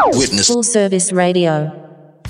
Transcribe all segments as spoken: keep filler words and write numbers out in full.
Witness. Full Service Radio.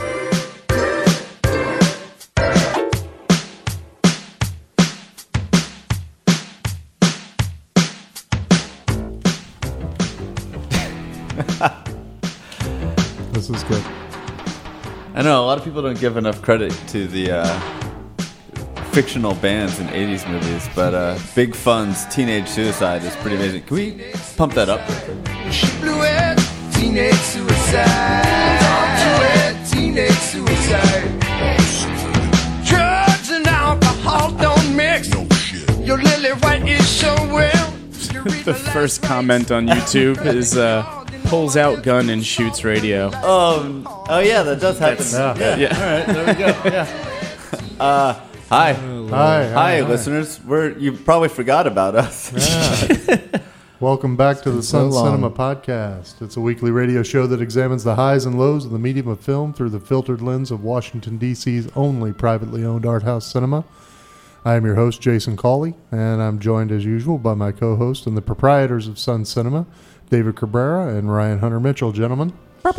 This is good. I know a lot of people don't give enough credit to the uh, fictional bands in eighties movies, but uh, Big Fun's Teenage Suicide is pretty amazing. Can we pump that up? She blew it, teenage suicide. Talk to it, teenage suicide. Drugs and alcohol don't mix. No shit. Your lily white is so well. The first comment on YouTube is uh, pulls out gun and shoots radio. Oh, oh yeah, that does happen. Yeah. Yeah. Yeah. All right, there we go. Yeah. Uh, hi. Hi, Hi, hi, listeners. We're you probably forgot about us. Yeah. Welcome back to the Sun so long. Cinema Podcast. It's a weekly radio show that examines the highs and lows of the medium of film through the filtered lens of Washington, D C's only privately owned art house cinema. I am your host, Jason Cawley, and I'm joined as usual by my co-host and the proprietors of Sun Cinema, David Cabrera and Ryan Hunter Mitchell. Gentlemen,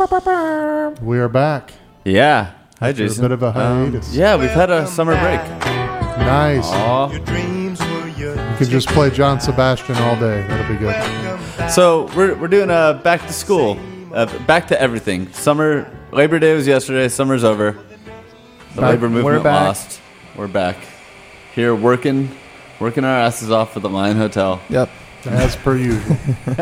we are back. Yeah. Hi, After Jason. a bit of a hiatus. Um, yeah, we've had a summer break. Nice. Aw. You can just play John Sebastian all day. That'll be good. So we're we're doing a back to school, uh, back to everything. Summer Labor Day was yesterday. Summer's over. The Back- labor movement we're back. lost. We're back here working, working our asses off for the Lion Hotel. Yep. As per usual.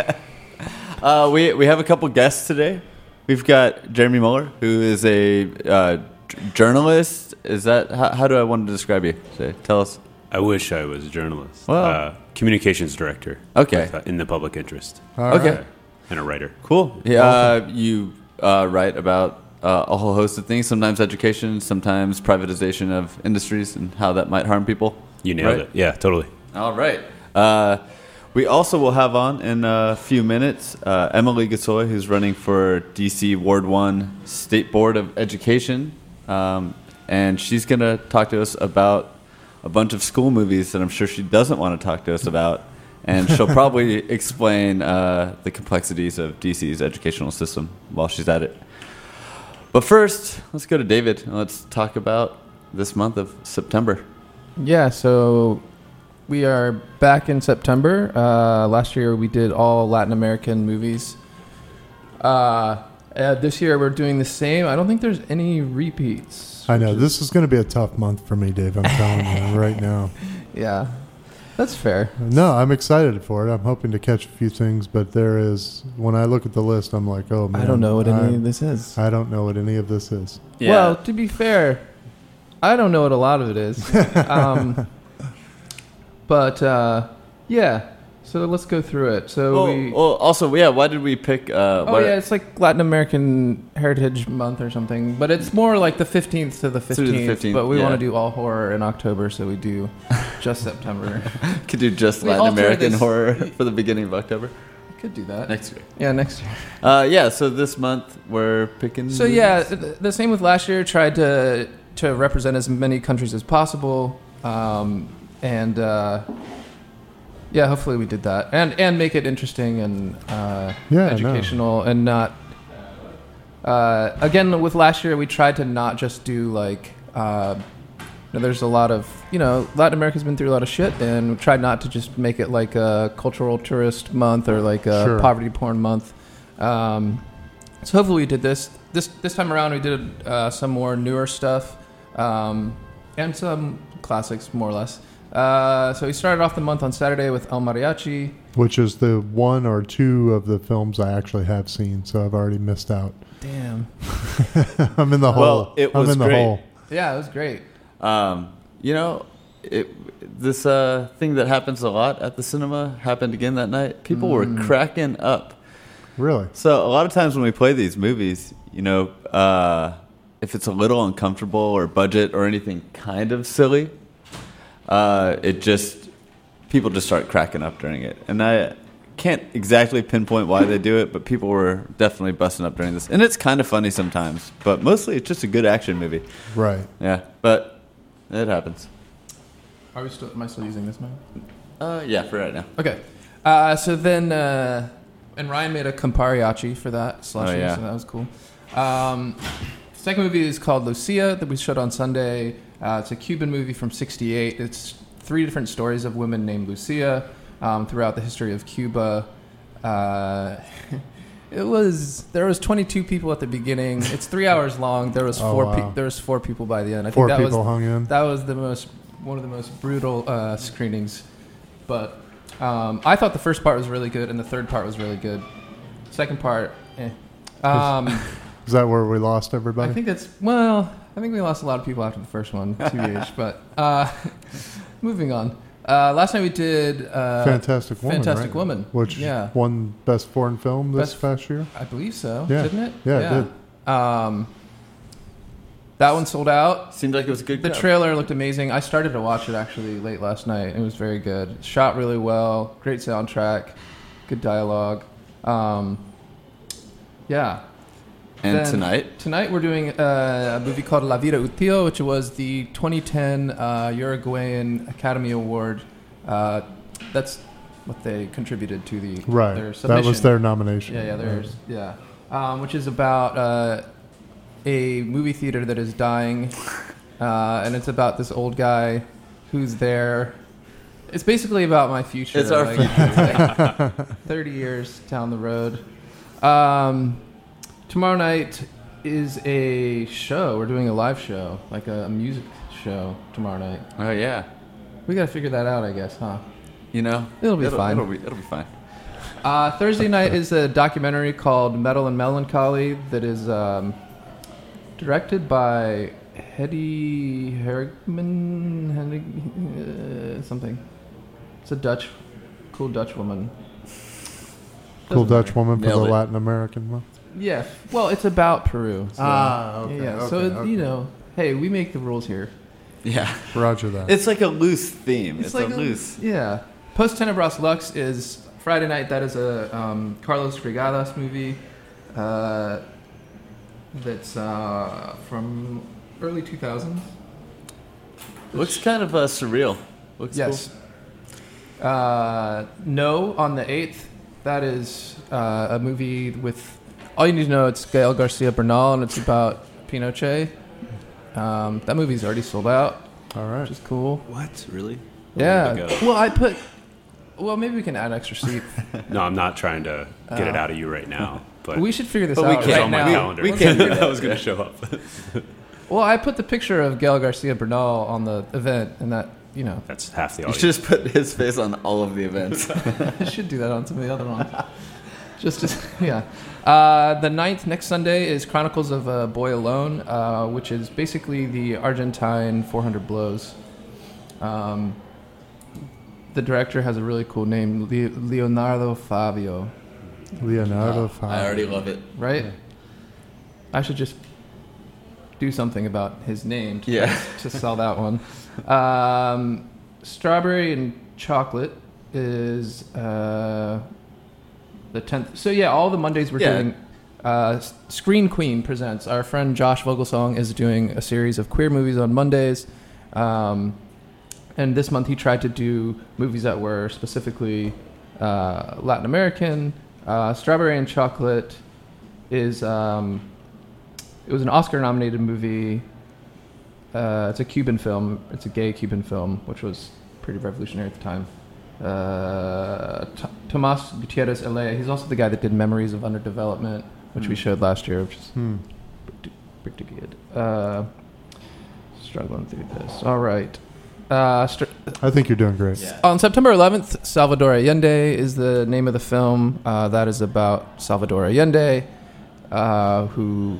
Uh, we we have a couple guests today. We've got Jeremy Muller, who is a uh, j- journalist. Is that how, how do I want to describe you? Say, tell us. I wish I was a journalist. Well- uh, communications director. Okay. with, uh, in the public interest. All Okay. right. And a writer. Cool. Yeah, uh, you uh, write about uh, a whole host of things. Sometimes education, sometimes privatization of industries and how that might harm people. You nailed Right? it. Yeah, totally. All right. Uh, we also will have on in a few minutes uh, Emily Gasoy, who's running for D C Ward one State Board of Education. Um, and she's going to talk to us about a bunch of school movies that I'm sure she doesn't want to talk to us about. And she'll probably explain uh, the complexities of D C's educational system while she's at it. But first, let's go to David and let's talk about this month of September. Yeah, so we are back in September. Uh, last year we did all Latin American movies. Uh, uh, this year we're doing the same. I don't think there's any repeats. I know. which This is going to be a tough month for me, Dave. I'm telling you right now. is- Yeah, that's fair. No, I'm excited for it. I'm hoping to catch a few things, but there is, when I look at the list, I'm like, oh, man. I don't know what any I, of this is. I don't know what any of this is. Well, to be fair, I don't know what a lot of it is. um, but, uh, yeah, so let's go through it. So Well, we... well, also, yeah, why did we pick... Uh, Oh why- yeah, it's like Latin American Heritage Month or something, but it's more like the fifteenth to the Through the fifteenth. fifteenth, But we yeah. want to do all horror in October, so we do just September. could do just We Latin alter American this- horror for the beginning of October. We could do that Next year. Yeah, next year. Uh, yeah, so this month we're picking... So yeah, th- the same with last year. Tried to to represent as many countries as possible, um, and uh, yeah, hopefully we did that, and and make it interesting and uh, Yeah, no. educational, and not. Uh, again, with last year, we tried to not just do like. Uh, you know, there's a lot of you know Latin America's been through a lot of shit, and we tried not to just make it like a cultural tourist month or like a Sure. poverty porn month. Um, so hopefully we did this this this time around. We did uh, some more newer stuff um, and some classics, more or less. Uh, so we started off the month on Saturday with El Mariachi. Which is the one or two of the films I actually have seen, so I've already missed out. Damn. I'm in the hole. Well, it was I'm in the great. hole. Yeah, it was great. Um, you know, it, this uh, thing that happens a lot at the cinema happened again that night. People were cracking up. Really? So a lot of times when we play these movies, you know, uh, if it's a little uncomfortable or budget or anything kind of silly, uh, it just, people just start cracking up during it. And I can't exactly pinpoint why they do it, but people were definitely busting up during this. And it's kind of funny sometimes, but mostly it's just a good action movie. Right. Yeah, but it happens. Are we still? Am I still using this mic? Uh, yeah, for right now. Okay. Uh, so then uh, and Ryan made a Campariachi for that slushy, Oh, yeah. so that was cool. Um, second movie is called Lucia that we showed on Sunday. Uh, it's a Cuban movie from sixty-eight. It's three different stories of women named Lucia um, throughout the history of Cuba. Uh, it was there was twenty-two people at the beginning. It's three hours long. There was Oh, four. wow. Pe- there was four people by the end. I Four think that people was hung in. that was the most one of the most brutal uh, screenings. But um, I thought the first part was really good, and the third part was really good. Second part, eh. Um, Is that where we lost everybody? I think that's well. I think we lost a lot of people after the first one, T B H. But uh, moving on. Uh, last night we did uh, Fantastic Woman. Fantastic right? Woman, Which yeah. won Best Foreign Film this Best- past year. I believe so. Yeah. Didn't it? Yeah, it did. Um, that one sold out. Seemed like it was a good The crowd. trailer looked amazing. I started to watch it actually late last night. It was very good. Shot really well. Great soundtrack. Good dialogue. Um, yeah. And Then tonight? Tonight we're doing uh, a movie called La Vida Útil, which was the twenty ten uh, Uruguayan Academy Award. Uh, that's what they contributed to the Right. their That submission. was their nomination. Yeah, yeah, there's yeah, um, which is about uh, a movie theater that is dying, uh, and it's about this old guy who's there. It's basically about my future. It's our like, future. like Thirty years down the road. Um, tomorrow night is a show. We're doing a live show, like a, a music show tomorrow night. Oh, yeah. We gotta figure that out, I guess, huh? You know? It'll be fine. It'll be, it'll be fine. Uh, Thursday night is a documentary called Metal and Melancholy that is um, directed by Hedy Hergman, Hennig- uh, something. It's a Dutch, cool Dutch woman. Cool Doesn't Dutch matter. woman for Nailed the it. Latin American one. Yeah, well, it's about Peru. So. Ah, okay, Yeah, so okay, it, okay. you know, hey, we make the rules here. Yeah. Roger that. It's like a loose theme. It's, like a loose. Yeah. Post Tenebras Lux is Friday night. That is a um, Carlos Grigadas movie. Uh, that's uh, from early two thousands. Looks kind of uh, surreal. Looks Yes. Uh, no, on the eighth. That is uh, a movie with all you need to know. It's Gael Garcia Bernal, and it's about Pinochet. Um, that movie's already sold out, All right. which is cool. What? Really? Yeah. Way to go. Well, I put. Well, maybe we can add extra seat. No, I'm not trying to get it out of you right now. But We should figure this But we out can't. it's right on my now. calendar. we can't do that. I was going to show up. Well, I put the picture of Gael Garcia Bernal on the event, and that you know That's half the You audience. should just put his face on all of the events. I should do that on some of the other ones. Just, just yeah. Uh, the ninth, next Sunday, is Chronicles of a Boy Alone, uh, which is basically the Argentine four hundred Blows. Um, the director has a really cool name, Le- Leonardo Fabio, Leonardo I already love it. right? I should just do something about his name to, Yeah. to sell that one. Um, Strawberry and Chocolate is uh, the tenth. So yeah, all the Mondays we're Yeah. doing. Uh, Screen Queen presents. Our friend Josh Vogelsong is doing a series of queer movies on Mondays. Um, and this month he tried to do movies that were specifically uh, Latin American. Uh, Strawberry and Chocolate is um, it was an Oscar-nominated movie. Uh, it's a Cuban film. It's a gay Cuban film, which was pretty revolutionary at the time. Uh, T- Tomas Gutierrez Elea. He's also the guy that did Memories of Underdevelopment, which we Hmm. showed last year, which is Hmm. pretty, pretty good. Uh, struggling through this. All right. Uh, str- I think you're doing great. Yeah. on September eleventh, Salvador Allende is the name of the film. Uh, that is about Salvador Allende, uh, who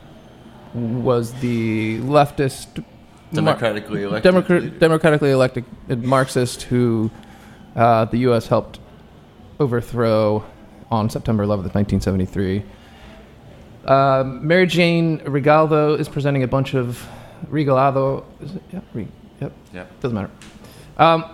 was the leftist, Democratically elected. Democrat, leader. democratically elected Marxist who uh, the U S helped overthrow on September eleventh, nineteen seventy-three. Um, Mary Jane Regalado is presenting a bunch of Regalado. Is it? Yeah, Re, yep. Yep. Doesn't matter. Um,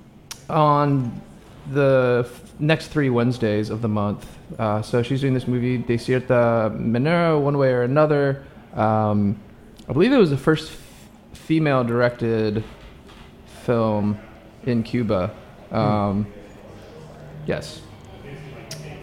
on the f- next three Wednesdays of the month. Uh, so she's doing this movie, De Cierta Manera, one way or another. Um, I believe it was the first f- female-directed film in Cuba. Um, yes.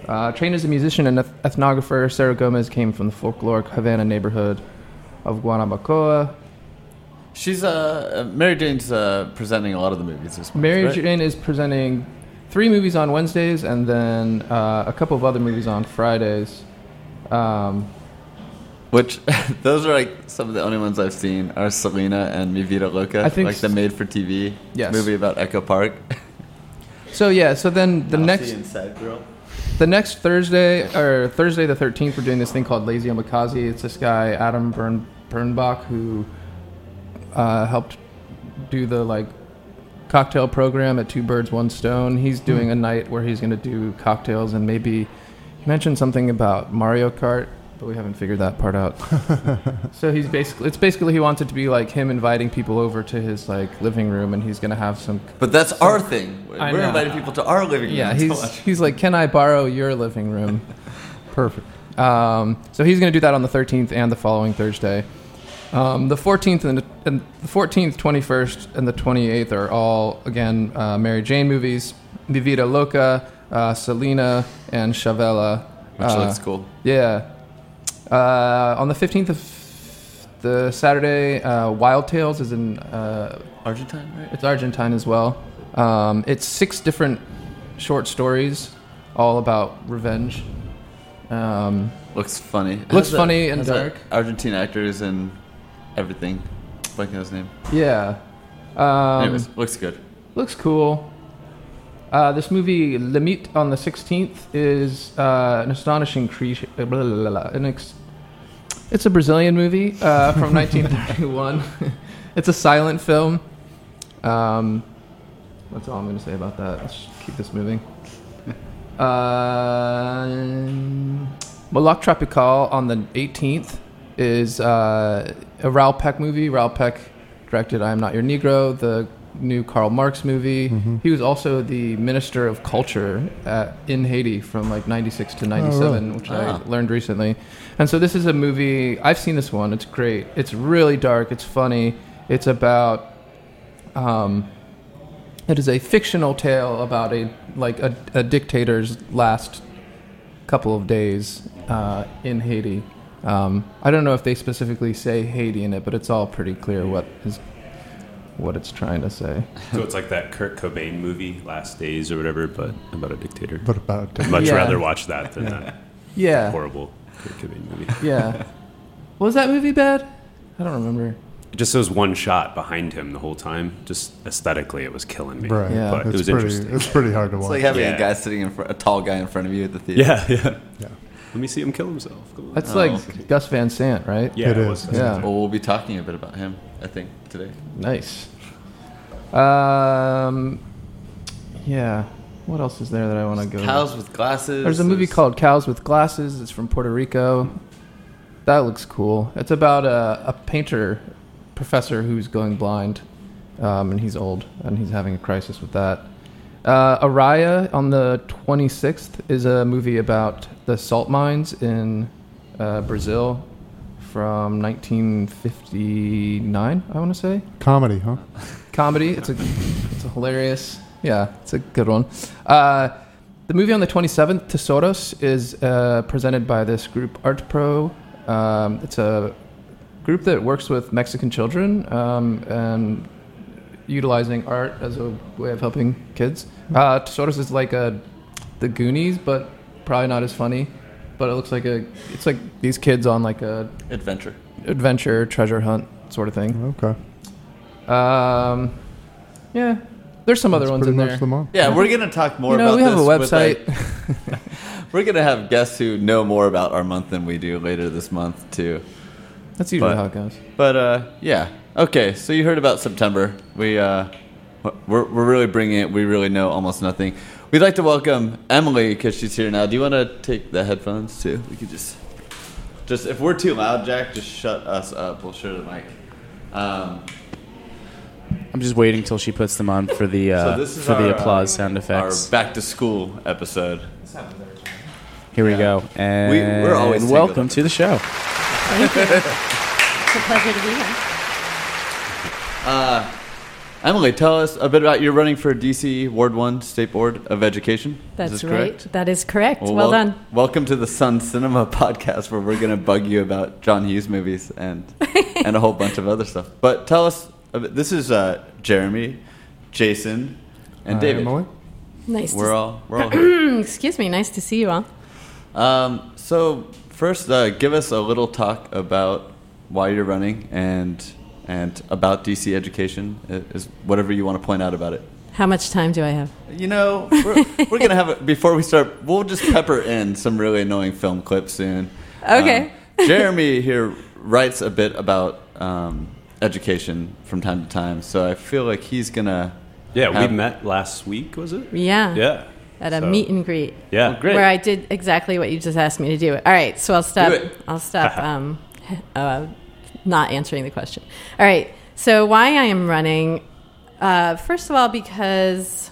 Uh, trained as a musician and eth- ethnographer, Sarah Gomez came from the folkloric Havana neighborhood of Guanabacoa. She's uh, Mary Jane's uh, presenting a lot of the movies this month, Mary right? Jane is presenting three movies on Wednesdays and then uh, a couple of other movies on Fridays. Um, Which, those are like some of the only ones I've seen are Selena and Mi Vida Loca, I think like the s- made-for-T V Yes. movie about Echo Park. so yeah, so then the next Inside Girl. the next Thursday or Thursday the thirteenth, we're doing this thing called Lazy Omakase. It's this guy Adam Bern, Bernbach who uh, helped do the like cocktail program at Two Birds One Stone. He's doing a night where he's going to do cocktails and maybe he mentioned something about Mario Kart, but we haven't figured that part out. So he's basically it's basically he wants it to be like him inviting people over to his like living room and he's going to have some But that's our thing. I We're know. inviting people to our living room. yeah, to he's watch. he's like, can I borrow your living room? Perfect. Um, so he's going to do that on the thirteenth and the following Thursday. Um, the fourteenth and the, and the fourteenth, twenty-first, and the twenty-eighth are all again uh, Mary Jane movies. Mi Vida Loca, uh, Selena, and Chavela. Which Uh, looks cool. Yeah. Uh, on the fifteenth of the Saturday, uh, Wild Tales is in. Uh, Argentine, right? it's Argentine as well. Um, it's six different short stories, all about revenge. Um, Looks funny. Looks Has funny and has dark. Argentine actors and everything. Blanking on his name. yeah. Um, Anyways, looks good. looks cool. Uh, this movie, Limite, on the sixteenth, is uh, an astonishing creature. Blah, blah, blah, blah, an ex- it's a Brazilian movie uh, from nineteen thirty-one. It's a silent film. Um, that's all I'm going to say about that. Let's keep this moving. Uh, Moloch Tropical on the eighteenth is uh, a Raoul Peck movie. Raoul Peck directed I Am Not Your Negro, the new Karl Marx movie. Mm-hmm. He was also the Minister of Culture at, in Haiti from like ninety-six to ninety-seven, really? which Ah. I learned recently. And so this is a movie, I've seen this one, it's great. It's really dark, it's funny. It's about... Um, It is a fictional tale about a like a, a dictator's last couple of days uh, in Haiti. Um, I don't know if they specifically say Haiti in it, but it's all pretty clear what is what it's trying to say. So it's like that Kurt Cobain movie, Last Days or whatever, but about a dictator. But about I'd much Yeah. rather watch that than that Yeah, horrible Kurt Cobain movie. yeah. Was that movie bad? I don't remember. Just those one shot behind him the whole time. Just aesthetically, it was killing me. right. Yeah. But it's it was pretty. interesting. It's pretty hard to watch. It's like having Yeah. a guy sitting in front, a tall guy in front of you at the theater. Yeah, yeah. yeah. Let me see him kill himself. Come on. That's Oh, like okay. Gus Van Sant, right? yeah, It it is. was. Yeah. Well, we'll be talking a bit about him, I think, today. Nice. Um, yeah. What else is there that I want to go? Cows with glasses. There's a movie There's- called Cows with Glasses. It's from Puerto Rico. That looks cool. It's about a, a painter professor who's going blind, um, and he's old, and he's having a crisis with that. Uh, Araya on the twenty-sixth is a movie about the salt mines in uh, Brazil from nineteen fifty-nine, I want to say. Comedy, huh? Comedy. It's a it's a hilarious. Yeah, it's a good one. Uh, the movie on the twenty-seventh, Tesoros, is uh, presented by this group Art Pro. Um, it's a group that works with Mexican children um, and utilizing art as a way of helping kids. Uh, Tesoros is like a the Goonies, but probably not as funny. But it looks like a it's like these kids on like a Adventure. adventure treasure hunt sort of thing. Okay. Um, yeah, there's some other That's ones pretty in much there. the month. Yeah, we're going to talk more You know, about we have a this with, website. like- we're going to have guests who know more about our month than we do later this month, too. That's usually but- how it goes. But, uh, yeah. Okay, so you heard about September. We, uh, we're, we're really bringing it. We really know almost nothing. We'd like to welcome Emily because she's here now. Do you want to take the headphones, too? We could just... Just, if we're too loud, Jack, just shut us up. We'll share the mic. Um, I'm just waiting till she puts them on for the uh, so this is for the our, applause uh, sound effects. Our back to school episode. Here we yeah. go. And We- we're always tangled welcome up. to the show. Thank you. It's a pleasure to be here. Uh, Emily, tell us a bit about your running for D C Ward one State Board of Education. That's is this right. correct? That is correct. Well, wel- done. Welcome to the Sun Cinema podcast, where we're going to bug you about John Hughes movies and and a whole bunch of other stuff. But tell us, a bit, this is uh, Jeremy, Jason, and Hi, David. Emily. Nice. We're to all we're all here. Excuse me. Nice to see you all. Um, so first, uh, give us a little talk about why you're running and and about D C education. Is whatever you want to point out about it. How much time do I have? You know, we're, we're gonna have it before we start. We'll just pepper in some really annoying film clips soon. Okay. Um, Jeremy here writes a bit about um, education from time to time, so I feel like he's gonna. Yeah, have, we met last week, was it? Yeah. Yeah. At a So- meet and greet. Yeah. Well, great. Where I did exactly what you just asked me to do. All right. So I'll stop. Do it. I'll stop. um, uh, not answering the question. All right. So why I am running? Uh, first of all, because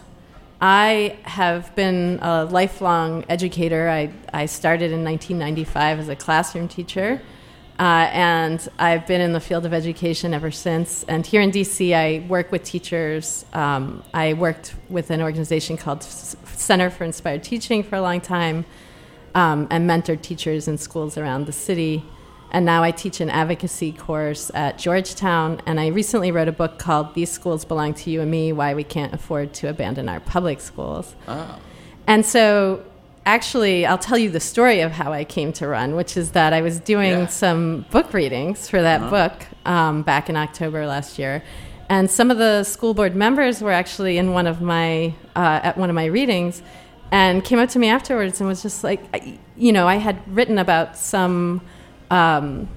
I have been a lifelong educator. I, I started in nineteen ninety-five as a classroom teacher, uh, and I've been in the field of education ever since. And here in D C, I work with teachers. Um, I worked with an organization called S- Center for Inspired Teaching for a long time, um, and mentored teachers in schools around the city. And now I teach an advocacy course at Georgetown, and I recently wrote a book called These Schools Belong to You and Me, Why We Can't Afford to Abandon Our Public Schools. Oh. And so actually, I'll tell you the story of how I came to run, which is that I was doing Yeah. some book readings for that Uh-huh. book um, back in October last year. And some of the school board members were actually in one of my, uh, at one of my readings, and came up to me afterwards and was just like, I- you know, I had written about some... Um,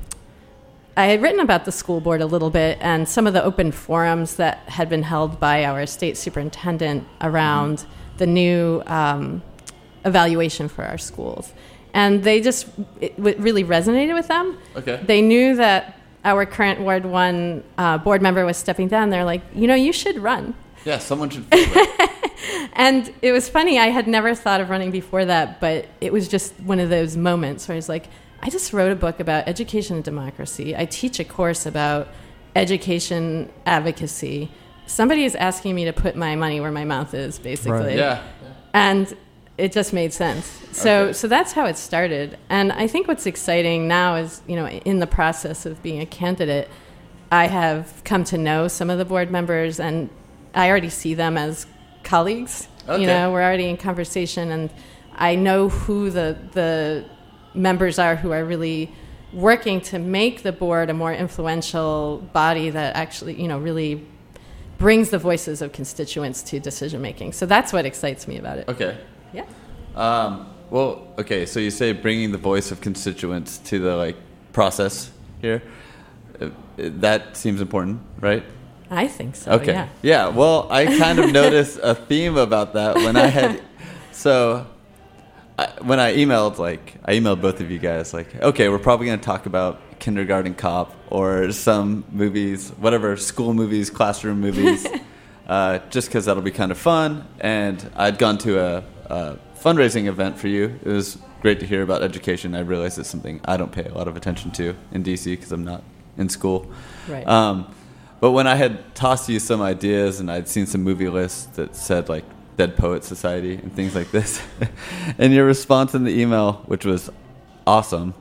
I had written about the school board a little bit and some of the open forums that had been held by our state superintendent around mm-hmm. the new um, evaluation for our schools. And they just, it w- really resonated with them. Okay. They knew that our current Ward one uh, board member was stepping down. They're like, you know, you should run. Yeah, someone should. Feel it. And it was funny. I had never thought of running before that, but it was just one of those moments where I was like, I just wrote a book about education and democracy. I teach a course about education advocacy. Somebody is asking me to put my money where my mouth is, basically. Right. Yeah. And it just made sense. So Okay. so that's how it started. And I think what's exciting now is, you know, in the process of being a candidate, I have come to know some of the board members, and I already see them as colleagues. Okay. You know, we're already in conversation, and I know who the the members are who are really working to make the board a more influential body that actually, you know, really brings the voices of constituents to decision making. So that's what excites me about it. Okay. Yeah. Um, well, okay. So you say bringing the voice of constituents to the like process here. Uh, that seems important, right? I think so. Okay. Yeah. Yeah. Well, I kind of noticed a theme about that when I had. So I, when I emailed, like, I emailed both of you guys, like, okay, we're probably going to talk about Kindergarten Cop or some movies, whatever, school movies, classroom movies, uh, just because that'll be kind of fun. And I'd gone to a, a fundraising event for you. It was great to hear about education. I realized it's something I don't pay a lot of attention to in D C because I'm not in school. Right. Um, but when I had tossed you some ideas and I'd seen some movie lists that said, like, Dead Poet Society and things like this, and your response in the email, which was awesome,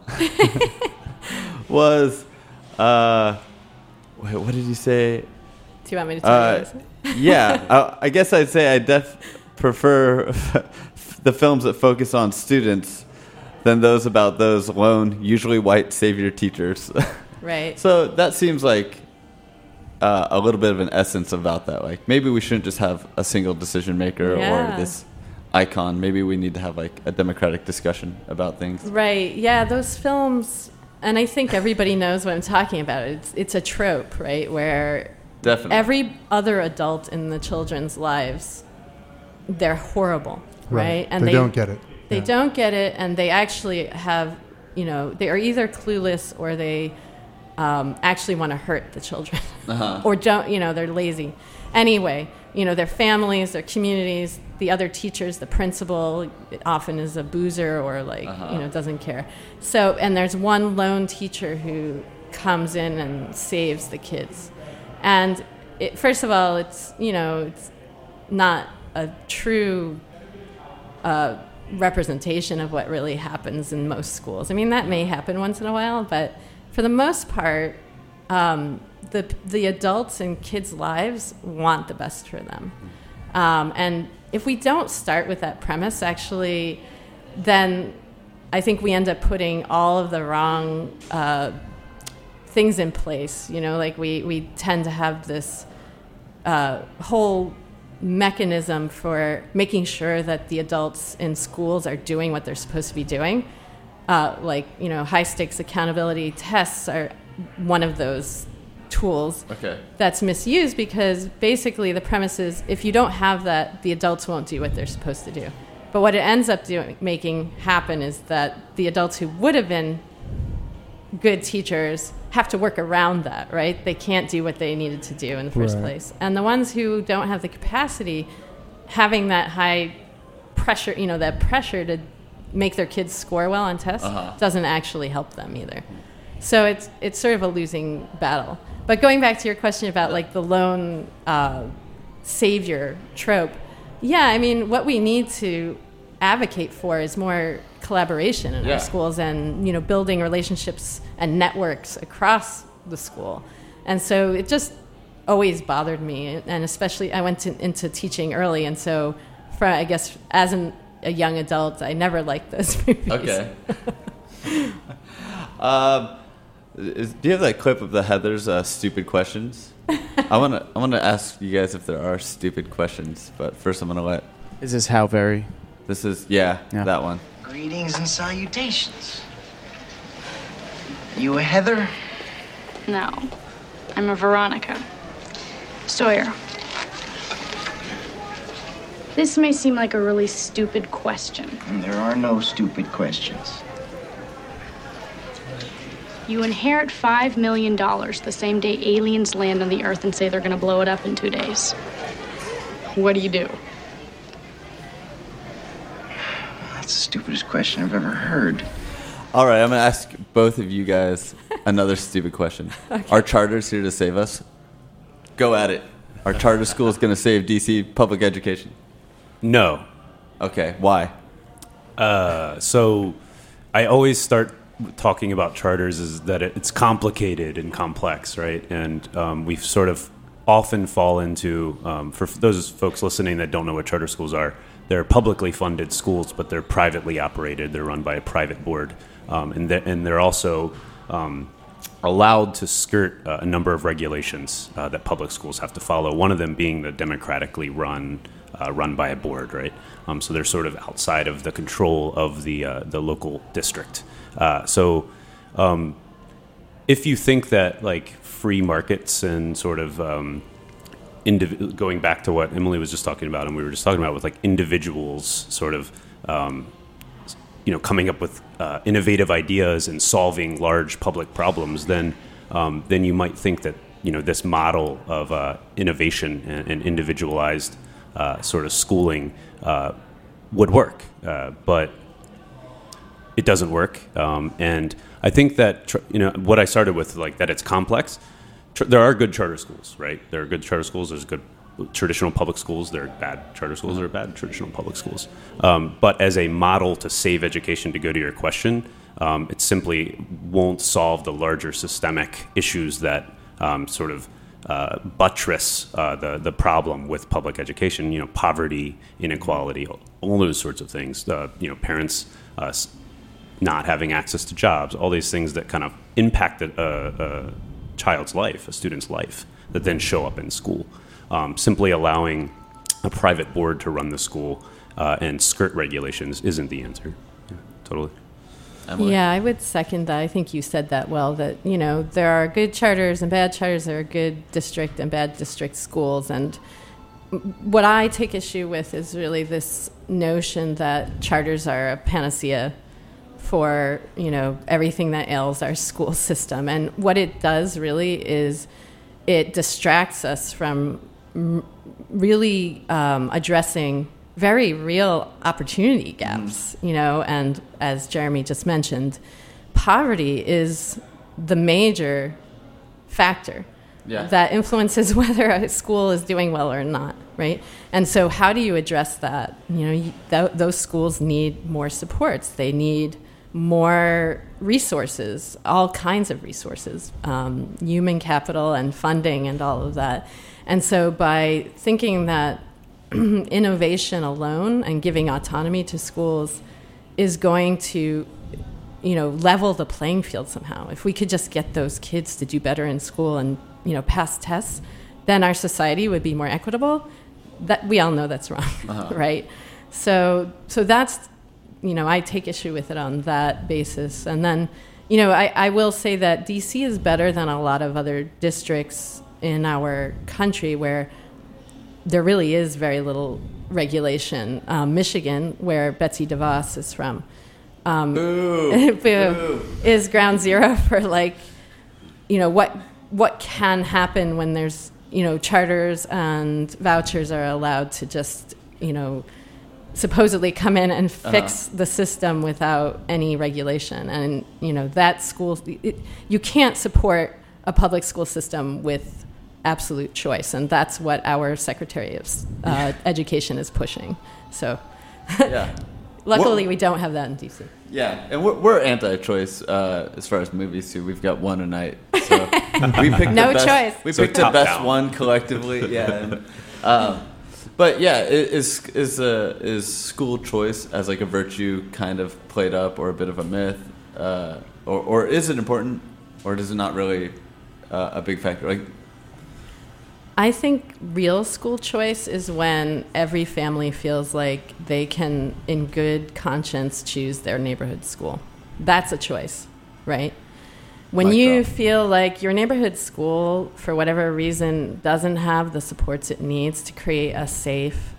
was, uh, wait, what did you say? Do you want me to tell Uh, you? yeah, I, I guess I'd say I def prefer the films that focus on students than those about those lone, usually white savior teachers. Right. So that seems like uh, a little bit of an essence about that. Like, maybe we shouldn't just have a single decision maker Yeah. or this icon. Maybe we need to have like a democratic discussion about things. Right. Yeah, those films, and I think everybody knows what I'm talking about. It's it's a trope, right, where Definitely. every other adult in the children's lives, they're horrible, right? And they, don't get it. They Yeah. don't get it, and they actually have, you know, they are either clueless or they um, actually want to hurt the children, Uh-huh. or don't, you know, they're lazy. Anyway, you know, their families, their communities, the other teachers, the principal often is a boozer or like, Uh-huh. you know, doesn't care. So, and there's one lone teacher who comes in and saves the kids. And it, first of all, it's, you know, it's not a true uh, representation of what really happens in most schools. I mean, that may happen once in a while, but for the most part, um, the the adults in kids' lives want the best for them. Um, and if we don't start with that premise, actually, then I think we end up putting all of the wrong uh, things in place. You know, like we, we tend to have this uh, whole mechanism for making sure that the adults in schools are doing what they're supposed to be doing. Uh, like, you know, high stakes accountability tests are one of those tools Okay. that's misused, because basically the premise is if you don't have that, the adults won't do what they're supposed to do. But what it ends up doing, making happen is that the adults who would have been good teachers have to work around that, right? They can't do what they needed to do in the first Right. place. And the ones who don't have the capacity, having that high pressure, you know, that pressure to make their kids score well on tests Uh-huh. doesn't actually help them either. So it's it's sort of a losing battle. But going back to your question about like the lone uh, savior trope, yeah, I mean, what we need to advocate for is more collaboration in Yeah. our schools, and, you know, building relationships and networks across the school. And so it just always bothered me, and especially I went to, into teaching early, and so for, I guess as an, a young adult, I never liked those movies. Okay. um, is, do you have that clip of the Heather's uh, stupid questions? I want to I want to ask you guys if there are stupid questions, but first I'm going to let... Is this how very? This is, yeah, Yeah. that one. Greetings and salutations. You a Heather? No, I'm a Veronica. Sawyer. This may seem like a really stupid question. And there are no stupid questions. You inherit five million dollars the same day aliens land on the Earth and say they're going to blow it up in two days. What do you do? That's the stupidest question I've ever heard. All right, I'm going to ask both of you guys another stupid question. Are charters here to save us? Go at it. Are charter schools going to save D C public education? No. Okay, why? Uh, so I always start talking about charters is that it, it's complicated and complex, right? And um, we sort of often fall into, um, for those folks listening that don't know what charter schools are, they're publicly funded schools, but they're privately operated. They're run by a private board. Um, and, they're, and they're also um, allowed to skirt uh, a number of regulations uh, that public schools have to follow, one of them being the democratically run Uh, run by a board, right? Um, so they're sort of outside of the control of the uh, the local district. Uh, so um, if you think that like free markets and sort of um, indiv- going back to what Emily was just talking about, and we were just talking about with like individuals sort of um, you know coming up with uh, innovative ideas and solving large public problems, then um, then you might think that you know this model of uh, innovation and, and individualized Uh, sort of schooling uh, would work, uh, but it doesn't work. Um, and I think that tr- you know what I started with, like that it's complex. Tr- there are good charter schools, right? There are good charter schools. There's good traditional public schools. There are bad charter schools. There are bad traditional public schools. Um, but as a model to save education, to go to your question, um, it simply won't solve the larger systemic issues that um, sort of Uh, buttress uh, the the problem with public education. You know, poverty, inequality, all those sorts of things. Uh, you know, parents uh, not having access to jobs, all these things that kind of impact a, a child's life, a student's life, that then show up in school. Um, simply allowing a private board to run the school uh, and skirt regulations isn't the answer. Yeah, totally. Emily? Yeah, I would second that. I think you said that well, that, you know, there are good charters and bad charters. There are good district and bad district schools. And what I take issue with is really this notion that charters are a panacea for, you know, everything that ails our school system. And what it does really is it distracts us from m- really um, addressing very real opportunity gaps, you know, and as Jeremy just mentioned, poverty is the major factor Yeah. that influences whether a school is doing well or not, right? And so how do you address that? You know, you, th- those schools need more supports. They need more resources, all kinds of resources, um, human capital and funding and all of that. And so by thinking that innovation alone and giving autonomy to schools is going to, you know, level the playing field somehow. If we could just get those kids to do better in school and, you know, pass tests, then our society would be more equitable. That we all know that's wrong, uh-huh. right? So, so that's, you know, I take issue with it on that basis. And then, you know, I, I will say that D C is better than a lot of other districts in our country where there really is very little regulation. Um, Michigan, where Betsy DeVos is from, um, Boo. boo, Boo. is ground zero for, like, you know, what what can happen when there's, you know, charters and vouchers are allowed to just, you know, supposedly come in and fix uh-huh. the system without any regulation. And, you know, that school, it, you can't support a public school system with absolute choice. And that's what our Secretary of uh, Education is pushing. So yeah. luckily what? we don't have that in D C. Yeah, and we're, we're anti-choice uh, as far as movies, too. We've got one a night. So we picked no the best, choice. We so picked the best down. one collectively. Yeah. And, um, but yeah, is is uh, is school choice as like a virtue kind of played up or a bit of a myth, uh, or or is it important, or does it not really uh, a big factor? Like, I think real school choice is when every family feels like they can, in good conscience, choose their neighborhood school. That's a choice, right? When Mic you drop. feel like your neighborhood school, for whatever reason, doesn't have the supports it needs to create a safe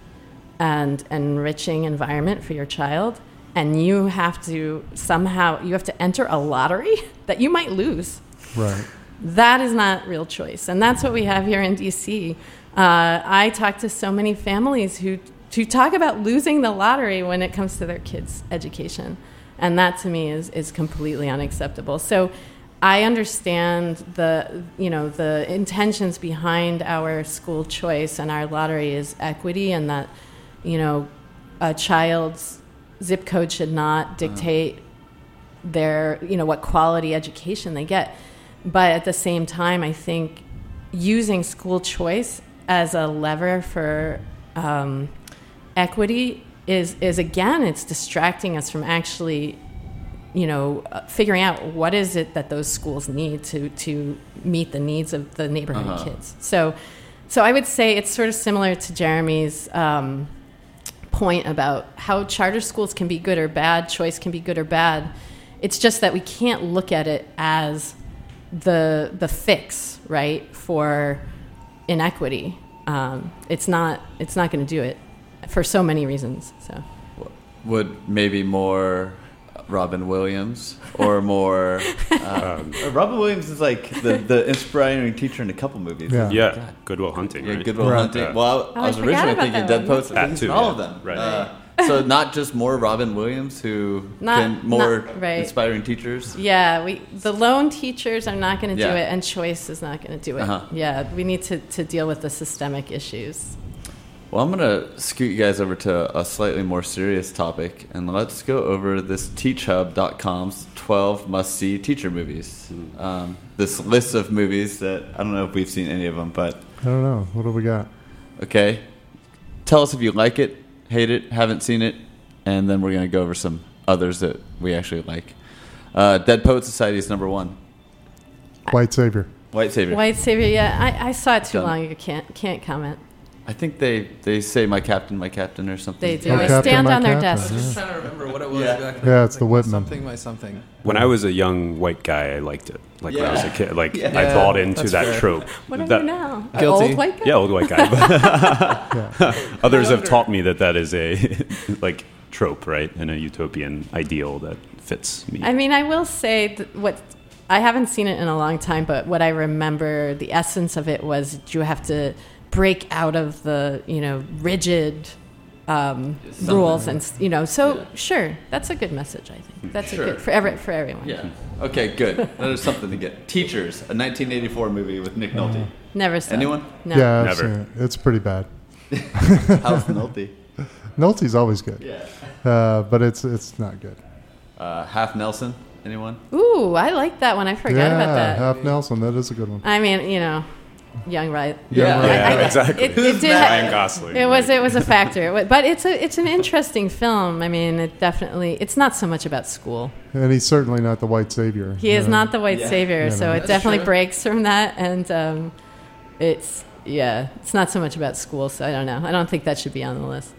and enriching environment for your child, and you have to somehow, you have to enter a lottery that you might lose. Right. That is not real choice. And that's what we have here in D C. Uh, I talk to so many families who, who talk about losing the lottery when it comes to their kids' education. And that to me is, is completely unacceptable. So I understand the, you know, the intentions behind our school choice and our lottery is equity, and that, you know, a child's zip code should not dictate uh-huh. their, you know, what quality education they get. But at the same time, I think using school choice as a lever for um, equity is, is, again, it's distracting us from actually, you know, uh, figuring out what is it that those schools need to, to meet the needs of the neighborhood uh-huh. kids. So, so I would say it's sort of similar to Jeremy's um, point about how charter schools can be good or bad, choice can be good or bad. It's just that we can't look at it as the the fix, right, for inequity. Um, it's not it's not going to do it for so many reasons. So, would maybe more Robin Williams or more um, Robin Williams is like the, the inspiring teacher in a couple movies. Yeah, yeah. God. Good Will Hunting. Yeah, right? Good Will Right. Hunting. Yeah. Well, I, Oh, I was I originally forgot thinking about Dead that Poets, one. but he's That in too, all yeah. of them. Right. Uh, so not just more Robin Williams who Not- can more not- right. inspiring teachers. yeah, we the lone teachers are not going to Yeah. do it, and choice is not going to do it. Uh-huh. Yeah, we need to, to deal with the systemic issues. Well, I'm going to scoot you guys over to a slightly more serious topic, and let's go over this teach hub dot com's twelve must-see teacher movies. Um, this list of movies that, I don't know if we've seen any of them, but, I don't know. What do we got? okay. Tell us if you like it, hate it, haven't seen it, and then we're going to go over some others that we actually like. Uh, Dead Poet Society is number one. White Savior. White Savior. White Savior, yeah, I, I saw it too Done. long ago. Can't can't comment. I think they, they say my captain, my captain or something. They do. Oh, They Captain, stand my on their Captain, desks. yeah. Just trying to remember what it was. Yeah. exactly. Yeah, it's the Like, Whitman. Something by something. When I was a young white guy, I liked it. Like when I was a Yeah. kid, like Yeah. I bought Yeah, into that's that fair. trope. What are that, you now? An Guilty. Old white guy? Yeah, old white guy. But others have taught me that that is a like trope, right, and a utopian ideal that fits me. I mean, I will say that what I haven't seen it in a long time, but what I remember, the essence of it was you have to break out of the, you know, rigid um, Something. rules and s- you know. So Yeah. sure, that's a good message. I think that's Sure. a good for every for everyone. Yeah. Okay, good. That is something to get. Teachers, a nineteen eighty-four movie with Nick Nolte. Never saw. Anyone? No. Yeah, I've Never. seen it. It's pretty bad. How's Nolte? Nolte's always good, Yeah. uh, but it's it's not good. Uh, Half Nelson. Anyone? Ooh, I like that one. I forgot yeah, about that. Half Nelson. That is a good one. I mean, you know, young right. Yeah, Yeah, I- I- exactly. It, it did. Ryan Gosling. It was right? it was a factor, It wa- but it's a it's an interesting film. I mean, it definitely it's not so much about school. And he's certainly not the white savior. He is Yeah. not the white Yeah. savior, You so know. it That's definitely true. breaks from that, and um, it's yeah, it's not so much about school. So I don't know. I don't think that should be on the list.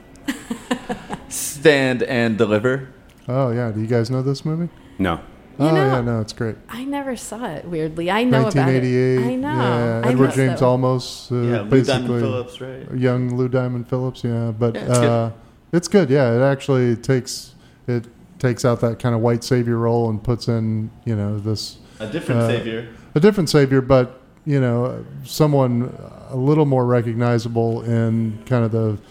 Stand and Deliver. Oh yeah. Do you guys know this movie? No. You oh know, yeah, no, it's great. I never saw it. Weirdly, I know about it. nineteen eighty-eight. I know. Yeah, I Edward missed James that one. Olmos. Uh, Yeah, Lou basically, Diamond Phillips, right? young Lou Diamond Phillips. Yeah, but Yeah, it's good. uh, it's good. Yeah, it actually takes it takes out that kind of white savior role and puts in you know this A different Uh, savior. a different savior, but you know someone a little more recognizable in kind of the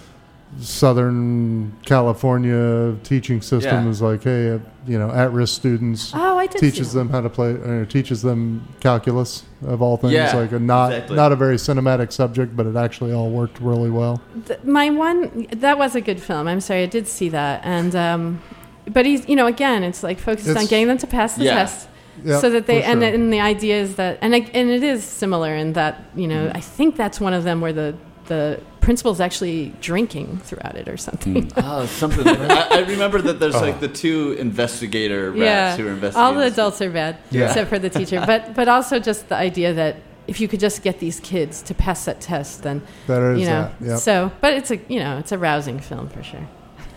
Southern California teaching system. Yeah. Is like, hey, uh, you know, at-risk students. Oh, I did see teaches that. them how to play, or teaches them calculus of all things. Yeah, like a not exactly. not a very cinematic subject, but it actually all worked really well. Th- my one that was a good film. I'm sorry, I did see that, and um, but he's you know again, it's like focused on It's- getting them to pass the Yeah. test, Yeah, so that they for and sure. and the idea is that and I, and it is similar in that you know I think that's one of them where the the principal's actually drinking throughout it or something. Oh, something. I, I remember that there's like the two investigator rats Yeah, who are investigating. all the this. adults are bad Yeah. except for the teacher, but but also just the idea that if you could just get these kids to pass that test, then That is you know. that. Yep. So, but it's a you know it's a rousing film for sure.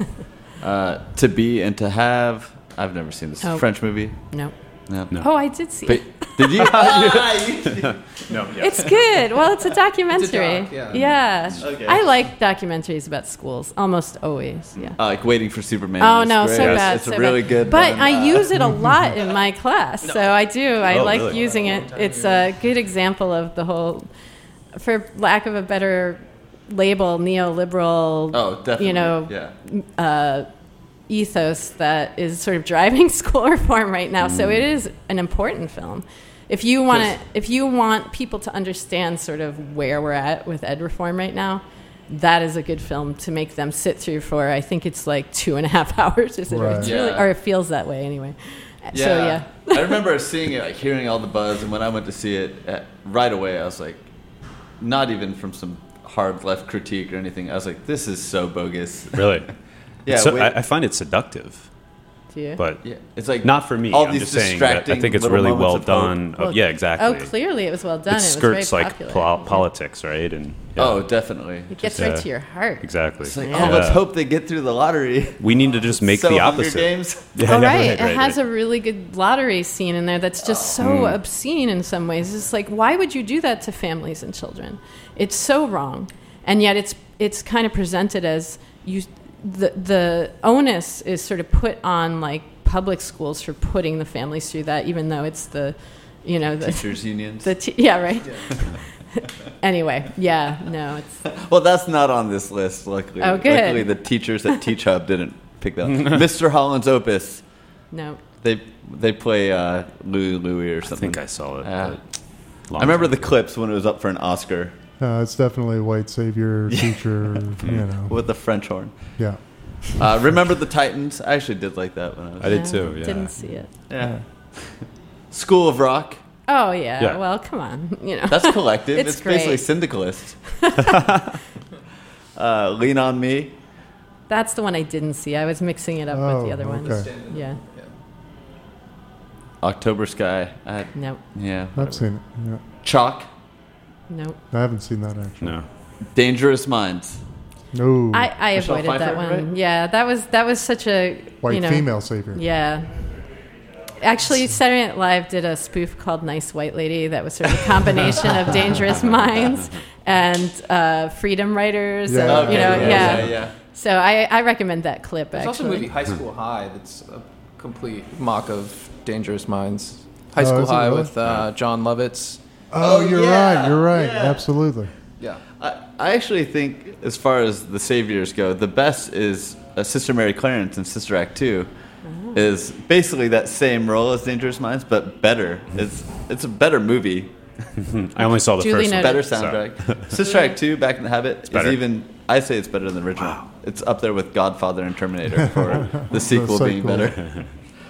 Uh, to be and to have. I've never seen this Oh. French movie. No. No. No. Oh, I did see But, it. did you? Ah, you- No. Yeah. It's good. Well, it's a documentary. doc, yeah. yeah. Okay. I like documentaries about schools almost always. Yeah. uh, like Waiting for Superman. Oh is no, great. so Yes, bad. It's so a really bad. good. But one. I Uh, use it a lot in my class, so I do. I Oh, like really? using it. It's a good example of the whole, for lack of a better label, neoliberal. Oh, definitely. You know, Yeah. uh, ethos that is sort of driving school reform right now. So it is an important film. If you want to, if you want people to understand sort of where we're at with ed reform right now, that is a good film to make them sit through for. I think it's like two and a half hours. Is it? Right. It's really, Yeah. or it feels that way anyway. Yeah. So yeah. I remember seeing it, like hearing all the buzz, and when I went to see it, uh, right away I was like, not even from some hard left critique or anything. I was like, this is so bogus. Really. Yeah. So wait- I, I find it seductive, Do you? but yeah. It's like not for me. all I'm these just saying that I distracting think it's little really moments well of hope. done. Oh, Well, yeah, exactly. Oh, clearly it was well done. It It, skirts was very like popular. pol- Yeah. politics, right? And yeah, Oh, definitely. It gets Just, right uh, to your heart. exactly. It's like, Yeah. oh, let's Yeah. hope they get through the lottery. We need to just make so the Hunger opposite. Games. Yeah, Oh, yeah, right. right, It has right. a really good lottery scene in there that's just so Mm. obscene in some ways. It's like, why would you do that to families and children? It's so wrong. And yet it's it's kind of presented as you the the onus is sort of put on like public schools for putting the families through that, even though it's the you know the Teachers unions. the te- yeah, right. Anyway, yeah, no, it's Well, that's not on this list, luckily. Oh, good. Luckily, the teachers at Teach Hub didn't pick that up. Mister Holland's Opus. no. They they play uh, Louis Louis or I something. think I saw it. Yeah. but long I remember time the ago. clips when it was up for an Oscar Uh, it's definitely a white savior teacher. you know, with the French horn. yeah. Uh, remember the Titans? I actually did like that when I was. I did No, too, yeah. Didn't see it. yeah. School of Rock. Oh yeah. Yeah. Well, come on. You know. That's collective. It's it's basically great. syndicalist. uh, Lean on Me. That's the one I didn't see. I was mixing it up with the Oh, other ones. okay. Yeah. October Sky. I, No. yeah. I've whatever. seen it. Yeah. Chalk. No. I haven't seen that actually. No. Dangerous Minds. No. I, I Michelle avoided that Pfeiffer, one. right? Yeah, that was that was such a white you know, female savior. Yeah. Actually, Saturday Night Live did a spoof called "Nice White Lady" that was sort of a combination of Dangerous Minds and uh, Freedom Writers. Yeah. And, Okay, you know, yeah, yeah. yeah, yeah. So I, I recommend that clip. There's also actually, a movie High School High that's a complete mock of Dangerous Minds. High Oh, School is it High really? with uh, John Lovitz. Oh, you're yeah, right. You're right. yeah. Absolutely. Yeah. I, I actually think, as far as the saviors go, the best is uh, Sister Mary Clarence in Sister Act two. Oh. Is basically that same role as Dangerous Minds, but better. It's it's a better movie. I only saw the Julie first one. Better soundtrack. Sister Act two, Back in the Habit, is better. even. I say it's better than the original. Wow. It's up there with Godfather and Terminator for the sequel being sequel. better.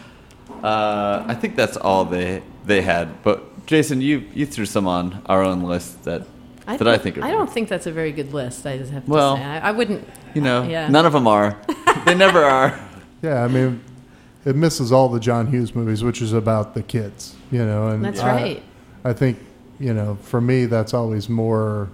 Uh, I think that's all they they had. But Jason, you you threw some on our own list that I that I think- think are I don't think that's a very good list. I just have to Well, say. I, I wouldn't. you know yeah. none of them are. They never are. Yeah, I mean, it misses all the John Hughes movies, which is about the kids, you know. And That's I- right. I think, you know, for me, that's always more.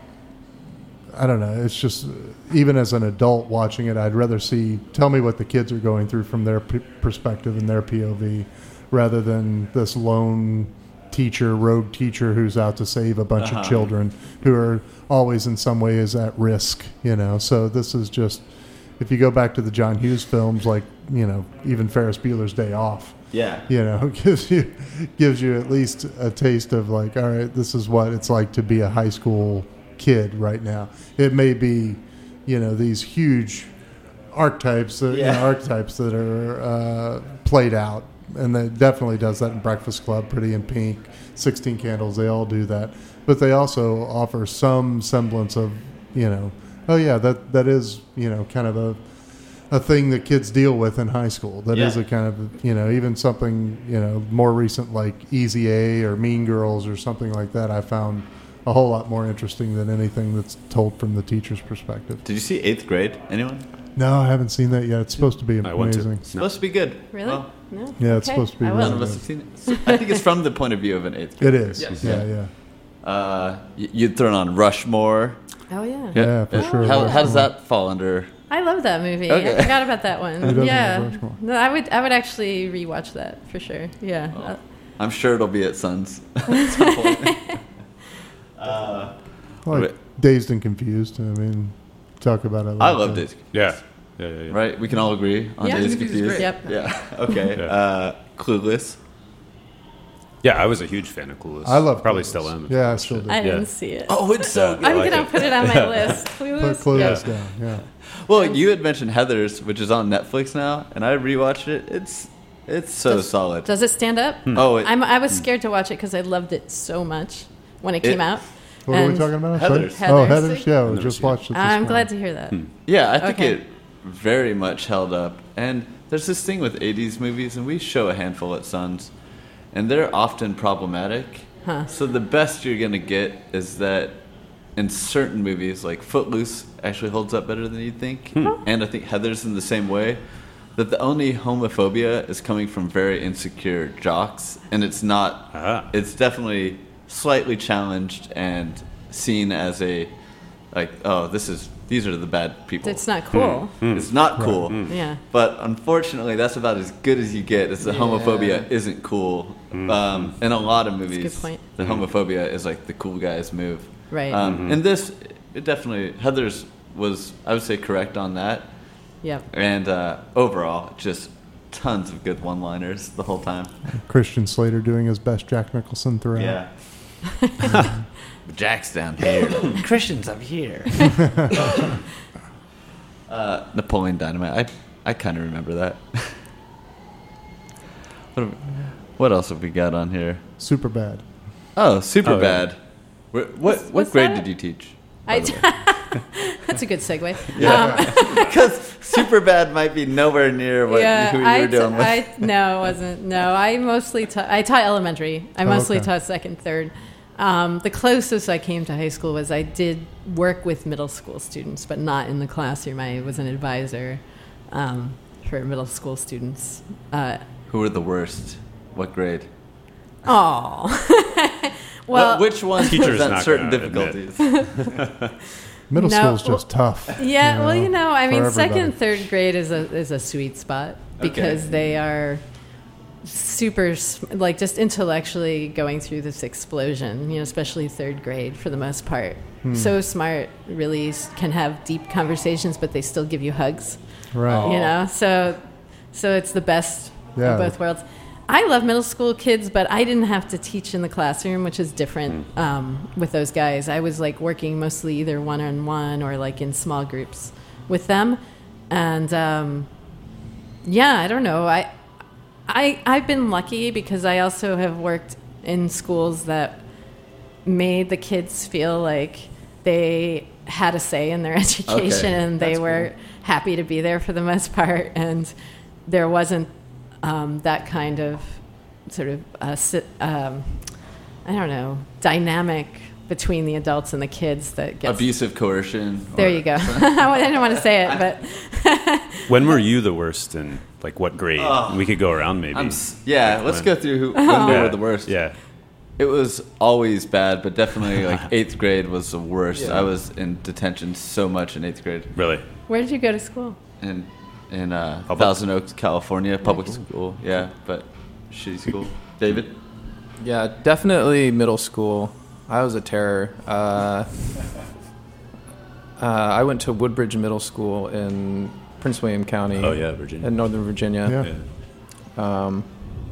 I don't know. It's just, even as an adult watching it, I'd rather see, tell me what the kids are going through from their p- perspective and their P O V, rather than this lone teacher, rogue teacher who's out to save a bunch Uh-huh. of children who are always in some ways at risk, you know. So this is just, if you go back to the John Hughes films, like, you know, even Ferris Bueller's Day Off, Yeah. you know, gives you gives you at least a taste of like, all right, this is what it's like to be a high school kid right now. It may be, you know, these huge archetypes, that, you know, Yeah. archetypes that are uh, played out, and that definitely does that in Breakfast Club, Pretty in Pink, Sixteen Candles. They all do that, but they also offer some semblance of, you know, oh yeah, that that is, you know, kind of a a thing that kids deal with in high school. That is Yeah. a kind of, you know, even something, you know, more recent like Easy A or Mean Girls or something like that, I found a whole lot more interesting than anything that's told from the teacher's perspective. Did you see Eighth Grade? Anyone? No, I haven't seen that yet. It's supposed to be I went to. amazing. It's supposed to be good. Really? Well, No? Yeah, it's Okay, supposed to be I really will. none of us have seen it. I think it's from the point of view of an eighth It grader. is. Yes. Yeah, yeah. Uh, y- you'd thrown on Rushmore. Oh yeah. Yeah, for Uh, sure. How, how does that fall under? I love that movie. Okay. I forgot about that one. Who doesn't yeah. love Rushmore? No, I would. I would actually rewatch that for sure. Yeah. Oh. Uh, I'm sure it'll be at Suns at some point. uh, Like Wait. Dazed and Confused. I mean, talk about it. I love Days. Yeah. Yeah, yeah, yeah. Right? We can all agree on Yeah, Days Days Confused is Confused. great. Yep. Yeah. Okay. Yeah. Uh, Clueless. Yeah, I was a huge fan of Clueless. I love Probably Clueless. still am. Yeah, I still do. I Yeah. didn't see it. Oh, it's so Yeah. good. I'm like gonna it. put it on my list. Put Clueless. Clueless Yeah. down. Yeah. Well, you had mentioned Heathers, which is on Netflix now, and I rewatched it. It's it's so Does- solid. Does it stand up? Oh, it, I'm, I was scared to watch it because I loved it so much when it, It- came out. What are we And talking about? Sorry? Heathers. Oh, Heathers. Heathers. Yeah, we never just seen it. watched it. This I'm morning. glad to hear that. yeah, I think Okay. it very much held up. And there's this thing with eighties movies, and we show a handful at Suns, and they're often problematic. Huh. So the best you're going to get is that in certain movies, like Footloose actually holds up better than you'd think. And I think Heather's in the same way. That the only homophobia is coming from very insecure jocks. And it's not, Ah. it's definitely slightly challenged and seen as a, like, oh, this is, these are the bad people. It's not cool. It's not cool. Yeah. But unfortunately, that's about as good as you get. Is the homophobia isn't cool. Um, in a lot of movies, good point. the homophobia is like the cool guys move. Right. Um, And this, it definitely, Heather's was, I would say, correct on that. Yep. And uh, overall, just tons of good one-liners the whole time. Christian Slater doing his best Jack Nicholson throughout. Yeah. Jack's down here. Christian's up here. uh, Napoleon Dynamite. I I kind of remember that. what, have- what else have we got on here? Super bad. Oh, super Oh, yeah. bad. What what, What's- what what's grade that? did you teach? I by the way? That's a good segue. Because super bad might be nowhere near what yeah, who you I, were t- dealing with. I no, it wasn't. No, I mostly taught. I taught elementary. I Oh, mostly okay. taught second, third. Um, the closest I came to high school was I did work with middle school students, but not in the classroom. I was an advisor um, for middle school students. Uh, Who were the worst? What grade? oh, well, What- which ones Teacher's present not certain gonna admit. difficulties? Middle No, school's well- just tough. yeah. Well, you know, I for mean, everybody. second, third grade is a is a sweet spot because Okay. they are super s- like just intellectually going through this explosion. You know, especially third grade for the most part. Hmm. So smart, really s- can have deep conversations, but they still give you hugs. Right. You know, so so it's the best Yeah. of both worlds. I love middle school kids, but I didn't have to teach in the classroom, which is different um, with those guys. I was like working mostly either one-on-one or like in small groups with them. And um, yeah, I don't know. I, I, I've been lucky because I also have worked in schools that made the kids feel like they had a say in their education Okay, and they that's were cool. happy to be there for the most part. And there wasn't Um, that kind of sort of, uh, si- um, I don't know, dynamic between the adults and the kids that gets... Abusive coercion. There or- you go. I didn't want to say it, but... When were you the worst and like what grade? Oh. We could go around maybe. I'm s- yeah, let's When- go through who, when we Yeah, were the worst. Yeah. It was always bad, but definitely like eighth grade was the worst. Yeah. I was in detention so much in eighth grade. Really? Where did you go to school? In in uh, Public? Thousand Oaks, California, public school. Yeah, but shitty school. David? Yeah, definitely middle school. I was a terror. Uh, uh, I went to Woodbridge Middle School in Prince William County. Oh, yeah, Virginia. In Northern Virginia. Yeah. Yeah. Um,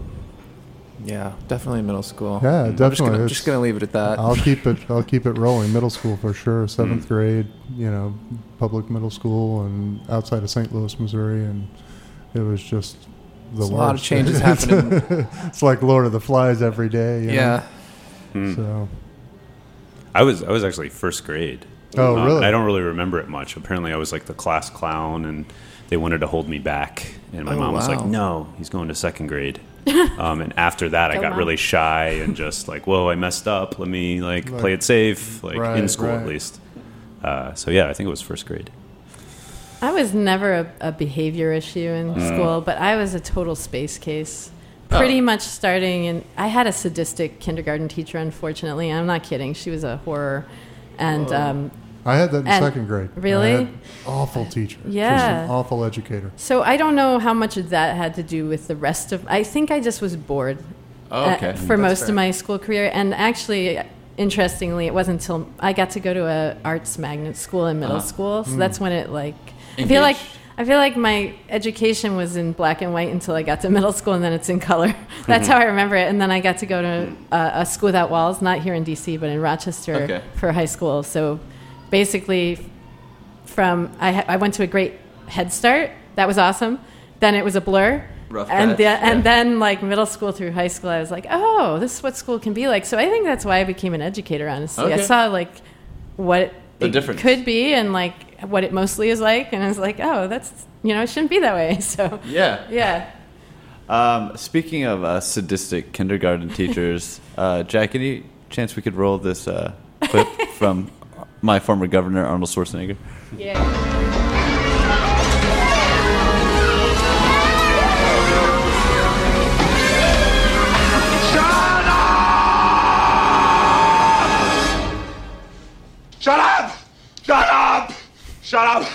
yeah, definitely middle school. Yeah, I'm just definitely. gonna, It's- just gonna leave it at that. I'll keep it. I'll keep it rolling. Middle school for sure. Seventh Mm. grade, you know, public middle school, and outside of Saint Louis, Missouri, and it was just the There's worst. a lot of changes happening. It's like Lord of the Flies every day. you Yeah. Hmm. know? So I was I was actually first grade. Oh, Um, really? I don't really remember it much. Apparently, I was like the class clown, and they wanted to hold me back. And my Oh, mom was like, wow. "No, he's going to second grade." um, and after that, I Go, got Mom. really shy and just like, "Whoa, I messed up. Let me like Like- play it safe, like Right, in school right. at least." Uh, so yeah, I think it was first grade. I was never a, a behavior issue in Mm. school, but I was a total space case. Pretty much starting in... I had a sadistic kindergarten teacher, unfortunately. I'm not kidding. She was a horror. And... Um, I had that in And- second grade. I really? had awful teacher. Just Yeah. an awful educator. So I don't know how much of that had to do with the rest of... I think I just was bored Oh, uh, okay. for most of my school career. And actually, interestingly, it wasn't until I got to go to a arts magnet school in middle Uh-huh. school. So that's when it like... I feel like... Engaged. I feel like my education was in black and white until I got to middle school, and then it's in color. That's how I remember it. And then I got to go to uh, a school without walls, not here in D C, but in Rochester Okay. for high school. So basically, from I, ha- I went to a great Head Start. That was awesome. Then it was a blur. Rough and patch, the, yeah. and then like middle school through high school, I was like, oh, this is what school can be like. So I think that's why I became an educator. Honestly, I Okay. saw like what The it difference. could be and like what it mostly is like, and I was like, oh, that's you know, it shouldn't be that way. So Yeah. yeah. Um, speaking of uh, sadistic kindergarten teachers, uh, Jack, any chance we could roll this uh, clip from my former governor, Arnold Schwarzenegger? Yeah. Shut up! Shut up! Shut up!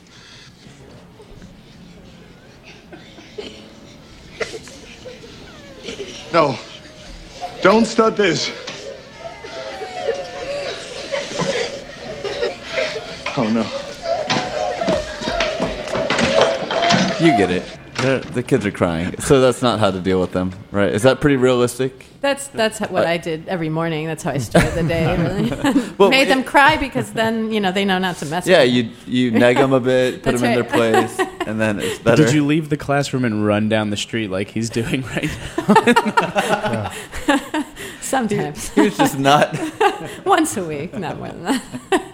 No. Don't start this. Oh no. You get it. They're, the kids are crying, so that's not how to deal with them, right? Is that pretty realistic? That's that's what I did every morning. That's how I started the day. Really. Well, Made it- them cry because then you know they know not to mess. Yeah, with me. you you nag them a bit, put That's them in right. their place, and then it's better. Did you leave the classroom and run down the street like he's doing right now? Sometimes He was just not. once a week, not more than that.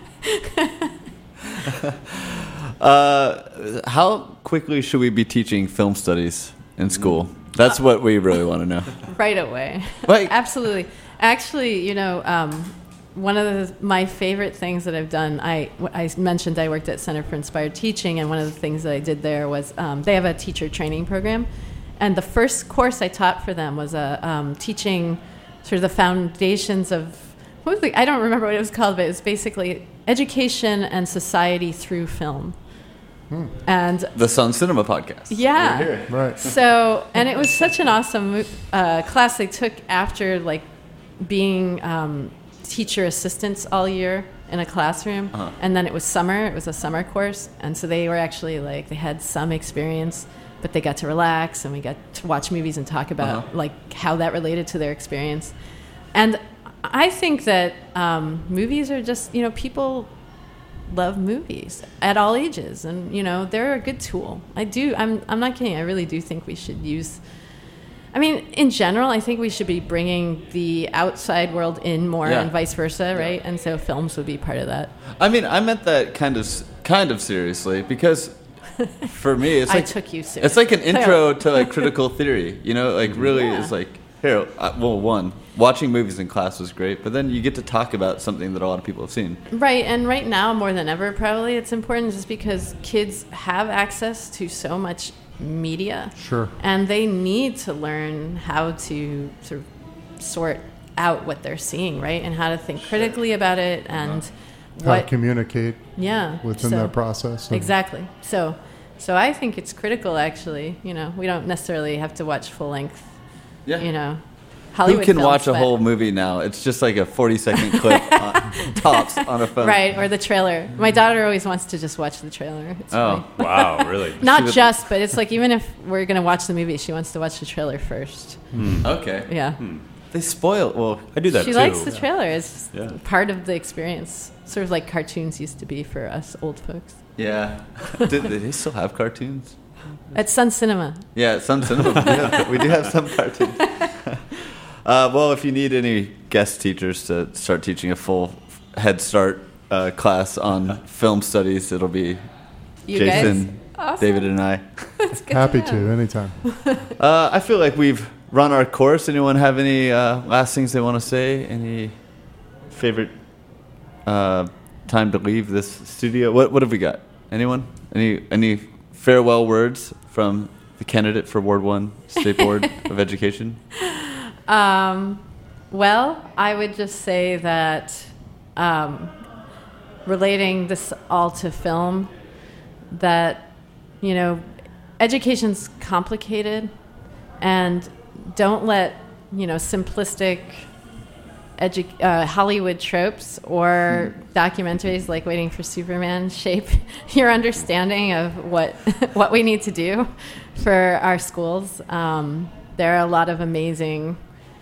Uh, how quickly should we be teaching film studies in school? That's what we really want to know. Right away. Like- Absolutely. Actually, you know, um, one of the, my favorite things that I've done, I, I mentioned I worked at Center for Inspired Teaching, and one of the things that I did there was um, they have a teacher training program. And the first course I taught for them was a, um, teaching sort of the foundations of, what was the, I don't remember what it was called, but it was basically education and society through film. And The Sun Cinema podcast. yeah. We're here. Right. So, and it was such an awesome uh, class they took after like being um, teacher assistants all year in a classroom, Uh-huh. and then it was summer. It was a summer course, and so they were actually like they had some experience but they got to relax, and we got to watch movies and talk about Uh-huh. like how that related to their experience. And I think that um, movies are just, you know, people love movies at all ages, and you know they're a good tool. I do. I'm. I'm not kidding. I really do think we should use. I mean, in general, I think we should be bringing the outside world in more, Yeah. and vice versa, right? And so films would be part of that. I mean, I meant that kind of kind of seriously because for me, it's I like took you seriously. it's like an intro to like critical theory. You know, like really, Yeah. it's like here. Uh, well, one, watching movies in class was great, but then you get to talk about something that a lot of people have seen. Right, and right now more than ever, probably it's important just because kids have access to so much media. Sure. And they need to learn how to sort of sort out what they're seeing, right? And how to think critically about it, and How what to communicate yeah within so- that process. and- Exactly. So, so I think it's critical. Actually, you know, we don't necessarily have to watch full length. Yeah. You know, Who Hollywood can films, watch a but- whole movie now? It's just like a forty second clip on, tops on a phone. right, or the trailer. My daughter always wants to just watch the trailer. It's Oh. funny. Wow, really? Not She would- just, but it's like even if we're gonna watch the movie, she wants to watch the trailer first. Okay. Yeah, They spoil. Well, I do that she too. likes the trailer. It's just Yeah. part of the experience, sort of like cartoons used to be for us old folks. yeah. do, do they still have cartoons? At Sun Cinema. Yeah, some cinema. We do have, we do have some cartoons. Uh, well, if you need any guest teachers to start teaching a full Head Start uh, class on film studies, it'll be You Jason, guys? Awesome. David, and I. That's good Happy know. to, anytime. Uh, I feel like we've run our course. Anyone have any uh, last things they want to say? Any favorite uh, time to leave this studio? What What have we got? Anyone? Any Any farewell words from the candidate for Ward One State Board of Education? Um, well, I would just say that um, relating this all to film, that, you know, education's complicated, and don't let, you know, simplistic edu- uh, Hollywood tropes or documentaries like Waiting for Superman shape your understanding of what what we need to do for our schools. Um, there are a lot of amazing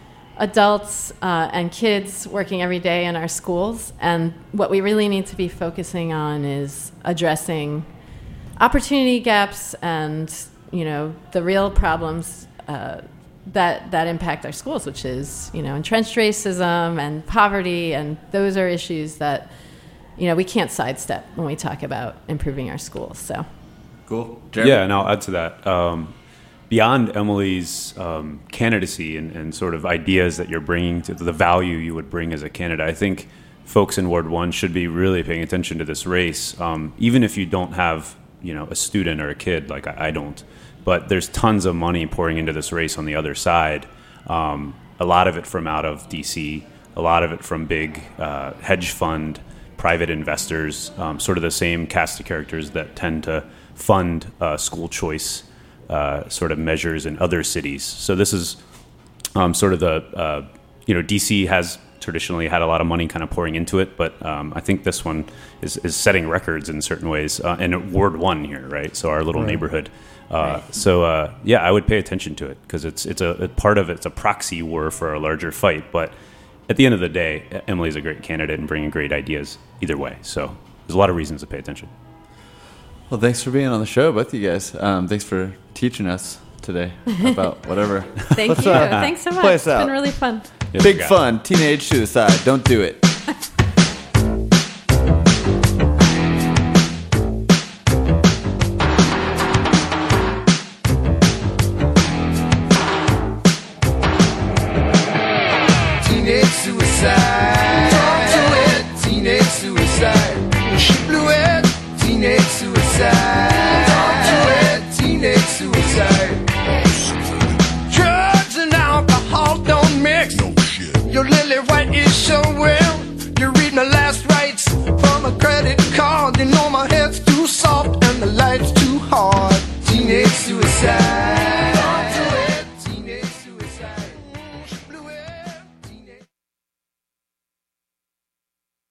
adults uh, and kids working every day in our schools, and what we really need to be focusing on is addressing opportunity gaps and, you know, the real problems uh, that that impact our schools, which is, you know, entrenched racism and poverty, and those are issues that, you know, we can't sidestep when we talk about improving our schools. So, Cool. Jeremy? Yeah, and I'll add to that. Um, beyond Emily's um, candidacy and, and sort of ideas that you're bringing to the value you would bring as a candidate, I think folks in Ward One should be really paying attention to this race, um, even if you don't have, you know, a student or a kid like I, I don't. But there's tons of money pouring into this race on the other side. Um, a lot of it from out of D C, a lot of it from big uh, hedge fund, private investors, um, sort of the same cast of characters that tend to fund uh, school choice uh, sort of measures in other cities. So this is um, sort of the, uh, you know, D C has traditionally had a lot of money kind of pouring into it, but um, I think this one is, is setting records in certain ways. Uh, and Ward One here, right? So our little Right. neighborhood. Uh, so uh, yeah, I would pay attention to it because it's it's a, a part of it's a proxy war for a larger fight. But at the end of the day, Emily's a great candidate and bringing great ideas either way. So there's a lot of reasons to pay attention. Well, thanks for being on the show, both of you guys. Um, thanks for teaching us today about whatever. thank you. Thanks so much. Play It's us out. been really fun. Yes, Big you got it. fun. Teenage suicide. Don't do it. Teenage suicide. Don't do it. Teenage suicide. She blew it. Teenage suicide. Don't do it. Teenage suicide. Drugs and alcohol don't mix. No shit. Your lily white is so wet.